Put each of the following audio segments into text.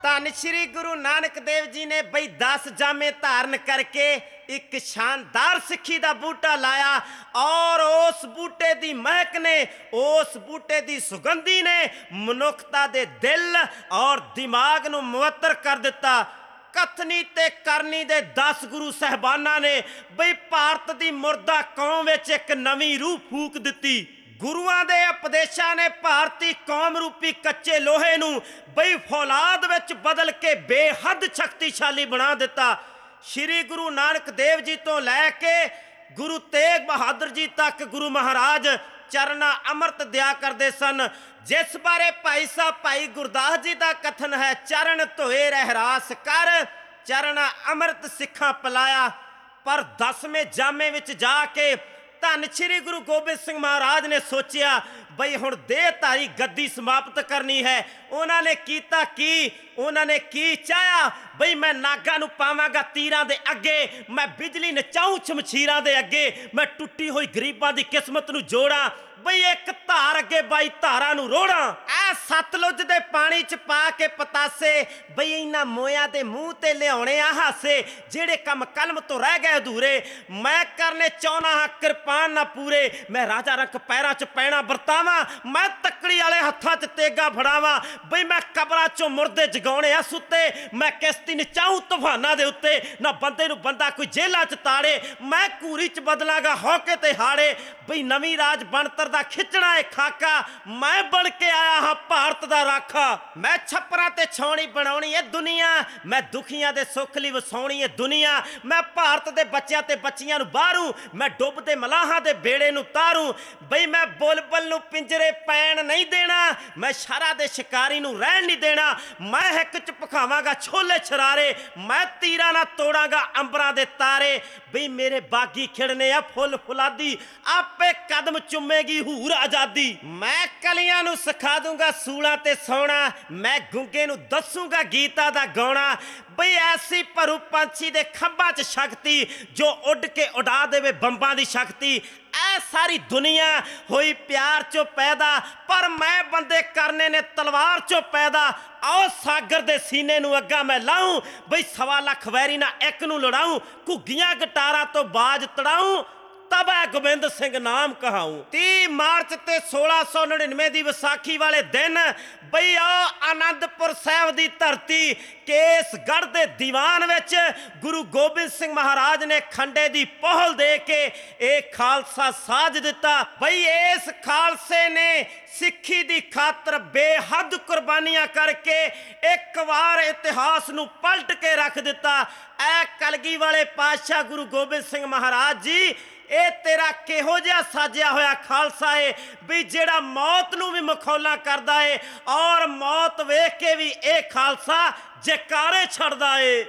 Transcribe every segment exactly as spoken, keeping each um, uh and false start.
ਧੰਨ ਸ਼੍ਰੀ ਗੁਰੂ ਨਾਨਕ ਦੇਵ ਜੀ ਨੇ ਬਈ ਦਸ ਜਾਮੇ ਧਾਰਨ ਕਰਕੇ ਇੱਕ ਸ਼ਾਨਦਾਰ ਸਿੱਖੀ ਦਾ ਬੂਟਾ ਲਾਇਆ ਔਰ ਉਸ ਬੂਟੇ ਦੀ ਮਹਿਕ ਨੇ, ਉਸ ਬੂਟੇ ਦੀ ਸੁਗੰਧੀ ਨੇ ਮਨੁੱਖਤਾ ਦੇ ਦਿਲ ਔਰ ਦਿਮਾਗ ਨੂੰ ਮੁਅੱਤਰ ਕਰ ਦਿੱਤਾ। ਕਥਨੀ ਤੇ ਕਰਨੀ ਦੇ ਦਸ ਗੁਰੂ ਸਾਹਿਬਾਨਾਂ ਨੇ ਬਈ ਭਾਰਤ ਦੀ ਮੁਰਦਾ ਕੌਮ ਵਿੱਚ ਇੱਕ ਨਵੀਂ ਰੂਹ ਫੂਕ ਦਿੱਤੀ। ਗੁਰੂਆਂ ਦੇ ਉਪਦੇਸ਼ਾਂ ਨੇ ਭਾਰਤੀ ਕੌਮ ਰੂਪੀ ਕੱਚੇ ਲੋਹੇ ਨੂੰ ਬਈ ਫੌਲਾਦ ਵਿੱਚ ਬਦਲ ਕੇ ਬੇਹੱਦ ਸ਼ਕਤੀਸ਼ਾਲੀ ਬਣਾ ਦਿੱਤਾ। ਸ਼੍ਰੀ ਗੁਰੂ ਨਾਨਕ ਦੇਵ ਜੀ ਤੋਂ ਲੈ ਕੇ ਗੁਰੂ ਤੇਗ ਬਹਾਦਰ ਜੀ ਤੱਕ ਗੁਰੂ ਮਹਾਰਾਜ ਚਰਨਾ ਅੰਮ੍ਰਿਤ ਦਿਆ ਕਰਦੇ ਸਨ, ਜਿਸ ਬਾਰੇ ਭਾਈ ਸਾਹਿਬ ਭਾਈ ਗੁਰਦਾਸ ਜੀ ਦਾ ਕਥਨ ਹੈ, ਚਰਨ ਧੋਏ ਰਹਿਰਾਸ ਕਰ ਚਰਨਾ ਅੰਮ੍ਰਿਤ ਸਿੱਖਾਂ ਪਿਲਾਇਆ। ਪਰ ਦਸਵੇਂ ਜਾਮੇ ਵਿੱਚ ਜਾ ਕੇ ਧੰਨ ਸ਼੍ਰੀ ਗੁਰੂ ਗੋਬਿੰਦ ਸਿੰਘ ਮਹਾਰਾਜ ਨੇ ਸੋਚਿਆ ਬਈ ਹੁਣ ਦੇਹਧਾਰੀ ਗੱਦੀ ਸਮਾਪਤ ਕਰਨੀ ਹੈ। ਉਹਨਾਂ ਨੇ ਕੀਤਾ ਕੀ, ਉਹਨਾਂ ਨੇ ਕੀ ਚਾਹਿਆ ਬਈ ਮੈਂ ਨਾਗਾਂ ਨੂੰ ਪਾਵਾਂਗਾ ਤੀਰਾਂ ਦੇ ਅੱਗੇ, ਮੈਂ ਬਿਜਲੀ ਨਚਾਊਂ ਸ਼ਮਸ਼ੀਰਾਂ ਦੇ ਅੱਗੇ, ਮੈਂ ਟੁੱਟੀ ਹੋਈ ਗਰੀਬਾਂ ਦੀ ਕਿਸਮਤ ਨੂੰ ਜੋੜਾਂ, ਬਈ ਇੱਕ ਧਾਰ ਅੱਗੇ ਬਾਈ ਧਾਰਾਂ ਨੂੰ ਰੋੜਾਂ। ਐ ਸਤਲੁਜ ਦੇ ਪਾਣੀ ਚ ਪਾ ਕੇ ਪਤਾਸੇ ਬਈ ਇਹਨਾਂ ਮੋਇਆਂ ਦੇ ਮੂੰਹ ਤੇ ਲਿਆਉਣੇ ਆ ਹਾਸੇ, ਜਿਹੜੇ ਕੰਮ ਕਲਮ ਤੋਂ ਰਹਿ ਗਏ ਅਧੂਰੇ। ਮੈਂ ਕਰਨੇ ਚਾਹੁੰਦਾ ਹਾਂ ਕਿਰਪਾਨ ਨਾ ਪੂਰੇ, ਮੈਂ ਰਾਜਾ ਰੰਕ ਪੈਰਾਂ ਚ ਪੈਣਾ ਵਰਤਾਵਾਂ, ਮੈਂ ਤੱਕੜੀ ਵਾਲੇ ਹੱਥਾਂ ਚ ਤੇਗਾ ਫੜਾਵਾਂ, ਬਈ ਮੈਂ ਕਬਰਾਂ ਚੋਂ ਮੁਰਦੇ ਜਗਾਉਣੇ ਆ ਸੁੱਤੇ, ਮੈਂ ਕਿਸ਼ਤੀ ਨਚਾਊਂ ਤੂਫਾਨਾਂ ਦੇ ਉੱਤੇ, ਨਾ ਬੰਦੇ ਨੂੰ ਬੰਦਾ ਕੋਈ ਜੇਲਾਂ ਚ ਤਾੜੇ, ਮੈਂ ਘੂਰੀ ਚ ਬਦਲਾਂਗਾ ਹੌਕੇ ਤੇ ਹਾੜੇ, ਬਈ ਨਵੀਂ ਰਾਜ ਬਣਤਰ ਦਾ ਖਿੱਚਣਾ ਏ ਖਾਕਾ, ਮੈਂ ਬਣ ਕੇ ਆਇਆ ਹਾਂ ਭਾਰਤ ਦਾ ਰਾਖਾ। ਮੈਂ ਛੱਪਰਾਂ ਤੇ ਛਾਉਣੀ ਬਣਾਉਣੀ ਏ ਦੁਨੀਆ, ਮੈਂ ਦੁਖੀਆਂ ਦੇ ਸੁੱਖ ਲਈ ਵਸਾਉਣੀ ਏ ਦੁਨੀਆ, ਮੈਂ ਭਾਰਤ ਦੇ ਬੱਚਿਆਂ ਤੇ ਬੱਚੀਆਂ ਨੂੰ ਬਾਹਰੂੰ, ਮੈਂ ਡੁੱਬਦੇ ਮਲਾਹਾਂ ਦੇ ਬੇੜੇ ਨੂੰ ਤਾਰੂ, ਬਈ ਮੈਂ ਬੁਲਬੁਲ ਨੂੰ ਪਿੰਜਰੇ ਪੈਣ ਨਹੀਂ ਦੇਣਾ, ਮੈਂ ਸ਼ਰਾਂ ਦੇ ਸ਼ਿਕਾਰੀ ਨੂੰ ਰਹਿਣ ਨਹੀਂ ਦੇਣਾ, ਮੈਂ ਹਿੱਕ ਚ ਭਖਾਵਾਂਗਾ ਛੋਲੇ ਛਰਾਰੇ, ਮੈਂ ਤੀਰਾਂ ਨਾਲ ਤੋੜਾਂਗਾ ਅੰਬਰਾਂ ਦੇ ਤਾਰੇ, ਬਈ ਮੇਰੇ ਬਾਗੀ ਖਿੜਨੇ ਆ ਫੁੱਲ ਫੁਲਾਦੀ, ਆਪੇ ਕਦਮ ਚੁੰਮੇਗੀ ਹੂਰ ਆਜ਼ਾਦੀ, ਮੈਂ ਕਲੀਆਂ ਨੂੰ ਸਿਖਾ ਦੂੰਗਾ ਸੂਲਾਂ ਤੇ ਸੌਣਾ, ਮੈਂ ਗੁੰਗੇ ਨੂੰ ਦੱਸੂੰਗਾ ਗੀਤਾਂ ਦਾ ਗਾਉਣਾ, ਬਈ ਐਸੀ ਭਰੂ ਪੰਛੀ ਦੇ ਖੰਭਾਂ 'ਚ ਸ਼ਕਤੀ ਜੋ ਉੱਡ ਕੇ ਉਡਾ ਦੇਵੇ ਬੰਬਾਂ ਦੀ ਸ਼ਕਤੀ। ਐ ਸਾਰੀ ਦੁਨੀਆ ਹੋਈ ਪਿਆਰ 'ਚੋਂ ਪੈਦਾ, ਪਰ ਮੈਂ ਬੰਦੇ ਕਰਨੇ ਨੇ ਤਲਵਾਰ 'ਚੋਂ ਪੈਦਾ। ਆਓ ਸਾਗਰ ਦੇ ਸੀਨੇ ਨੂੰ ਅੱਗਾ ਮੈਂ ਲਾਊਂ, ਬਈ ਸਵਾ ਲੱਖ ਵੈਰੀ ਨਾਲ ਇੱਕ ਨੂੰ ਲੜਾਊਂ, ਘੁੱਗੀਆਂ ਗਟਾਰਾਂ ਤੋਂ ਬਾਜ ਤੜਾਊਂ, ਤਬ ਹੈ ਗੋਬਿੰਦ ਸਿੰਘ ਨਾਮ ਕਹਾਊਂ। ਤੀਹ ਮਾਰਚ ਤੇ ਸੋਲਾਂ ਸੌ ਨੜਿਨਵੇਂ ਦੀ ਵਿਸਾਖੀ ਵਾਲੇ ਦਿਨ ਬਈ ਆ ਆਨੰਦਪੁਰ ਸਾਹਿਬ ਦੀ ਧਰਤੀ ਕੇਸਗੜ੍ਹ ਦੇ ਦੀਵਾਨ ਵਿੱਚ ਗੁਰੂ ਗੋਬਿੰਦ ਸਿੰਘ ਮਹਾਰਾਜ ਨੇ ਖੰਡੇ ਦੀ ਪਹੁਲ ਦੇ ਕੇ ਇਹ ਖਾਲਸਾ ਸਾਜ ਦਿੱਤਾ। ਬਈ ਇਸ ਖਾਲਸੇ ਨੇ ਸਿੱਖੀ ਦੀ ਖਾਤਰ ਬੇਹੱਦ ਕੁਰਬਾਨੀਆਂ ਕਰਕੇ ਇੱਕ ਵਾਰ ਇਤਿਹਾਸ ਨੂੰ ਪਲਟ ਕੇ ਰੱਖ ਦਿੱਤਾ। ਐ ਕਲਗੀ ਵਾਲੇ ਪਾਤਸ਼ਾਹ ਗੁਰੂ ਗੋਬਿੰਦ ਸਿੰਘ ਮਹਾਰਾਜ ਜੀ, ਇਹ ਤੇਰਾ ਕਿਹੋ ਜਿਹਾ ਸਾਜਿਆ ਹੋਇਆ ਖਾਲਸਾ ਏ ਵੀ ਜਿਹੜਾ ਮੌਤ ਨੂੰ ਵੀ ਮਖੌਲਾਂ ਕਰਦਾ ਏ ਔਰ ਮੌਤ ਵੇਖ ਕੇ ਵੀ ਇਹ ਖਾਲਸਾ ਜੈਕਾਰੇ ਛੱਡਦਾ ਏ।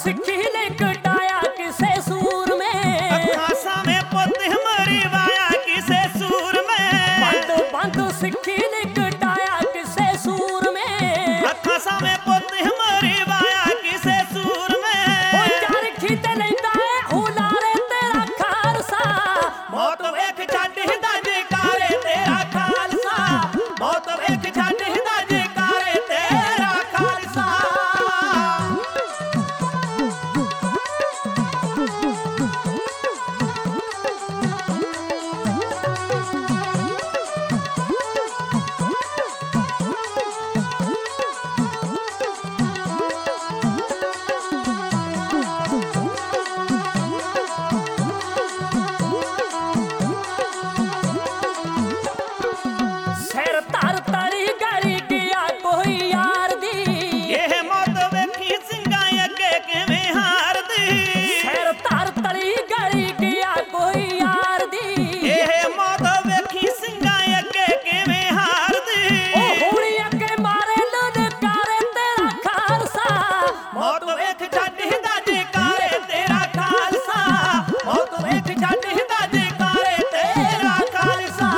सिक्खी लिकटाया किसे सूर में। अखां सामे पुत मरी वाया किसे सूर में। बंद बंद सिक्खी लिकटाया किसे सूर में। अखां सामे पुत मरी वाया किसे सूर में। ओ चरखी ते लैंदा है हुलारे तेरा खालसा। मौत वेख छड्ड हिंदा जयकारे तेरा खालसा। मौत वेख छड्ड हिंदा जयकारे तेरा खालसा। सिर तर तरी गली गया कोई यार दी। ਇਹ ਮੌਤ ਵੇਖੀ ਸਿੰਘਾਂ ਅੱਗੇ ਕਿਵੇਂ ਹਾਰਦੀ। सिर तर तरी गली गया कोई यार दी। ਇਹ ਮੌਤ ਵੇਖੀ ਸਿੰਘਾਂ ਅੱਗੇ ਕਿਵੇਂ ਹਾਰਦੀ। ओ हुणी अगे मारे ललकारे तेरा खालसा। ਮੌਤ ਵੇਖ ਛੱਡ ਹਿੰਦਾ ਜयकारे तेरा खालसा। ਮੌਤ ਵੇਖ ਛੱਡ ਹਿੰਦਾ जयकारे तेरा खालसा।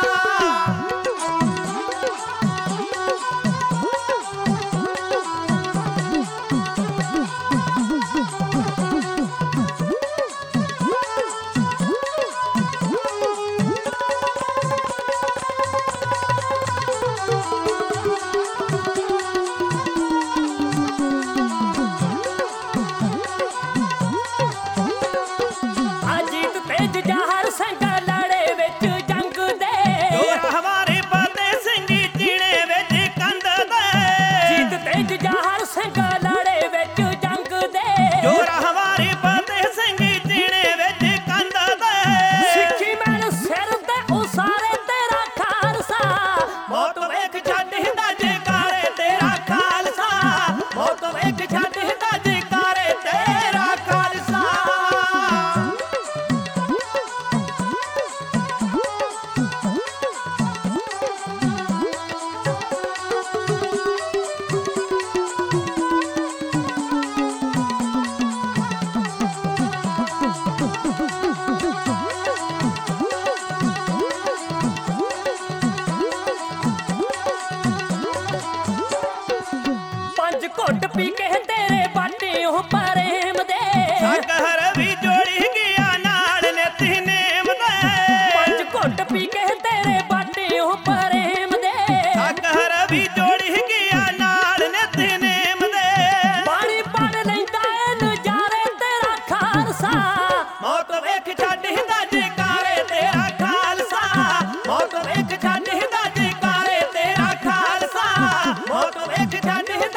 अजीत तेज जहर संग लड़े विच जंग दे। ਜੋਰ ਹਵਾਰੇ ਫਤਿਹ ਸਿੰਘੀ ਚੀਣੇ ਵਿੱਚ ਕੰਧ ਦੇ। जीत तेज जहर संग लड़े विच जंग दे। ਜੋਰ ਹਵਾਰੇ ਫਤਿਹ ਸਿੰਘੀ ਚੀਣੇ ਵਿੱਚ ਕੰਧ ਦੇ। सिक्खी मैन सिर ते उसारे तेरा खालसा। ਮੌਤ ਵੇਖ ਛੱਡ ਹਿੰਦਾ ਜयकारे तेरा खालसा। ਮੌਤ ਵੇਖ ਛੱਡ ਹਿੰਦਾ जयकारे तेरा खालसा। पंज घुट पी के तेरे बाटे ओ प्रेम दे। ਸਕਹਰ ਵੀ ਜੋੜੀ ਗਿਆ ਨਾਲ ਨਿਤ ਨੇਮ ਦੇ। पंज घुट पी के तेरे बाटे ओ प्रेम दे। ਸਕਹਰ ਵੀ ਜੋੜੀ ਗਿਆ ਨਾਲ ਨਿਤ ਨੇਮ ਦੇ। पानी पड़ लैंदा ए नजारे तेरा खालसा। ਮੌਤ ਵੇਖ ਛੱਡ ਹਿੰਦਾ जयकारे तेरा खालसा। ਮੌਤ ਵੇਖ ਛੱਡ ਹਿੰਦਾ जयकारे तेरा खालसा। ਮੌਤ ਵੇਖ ਛੱਡ